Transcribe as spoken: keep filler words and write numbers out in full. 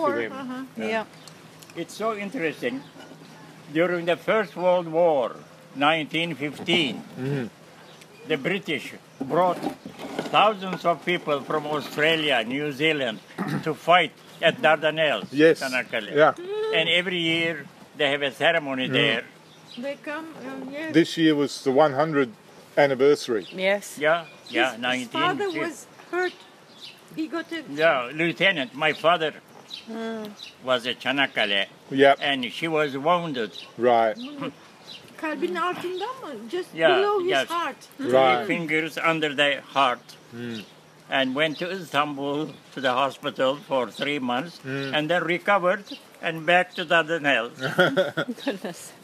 to him. Uh-huh. Yeah. Yeah. It's so interesting. During the First World War, nineteen fifteen, Mhm. the British brought thousands of people from Australia, New Zealand, to fight at Dardanelles, Yes. Çanakkale. Yeah. And every year they have a ceremony there. They come, um, yes. This year was the one hundredth anniversary. Yes. Yeah, yeah, His, nineteen. his father was hurt. He got a... Yeah, lieutenant. My father Hmm. was a Çanakkale, Yep. and she was wounded. Right. Kalbin altında mı? Just Yeah, below his yes. heart. Three Right. fingers under the heart. And went to Istanbul to the hospital for three months, and then recovered and back to Dardanelles. Goodness.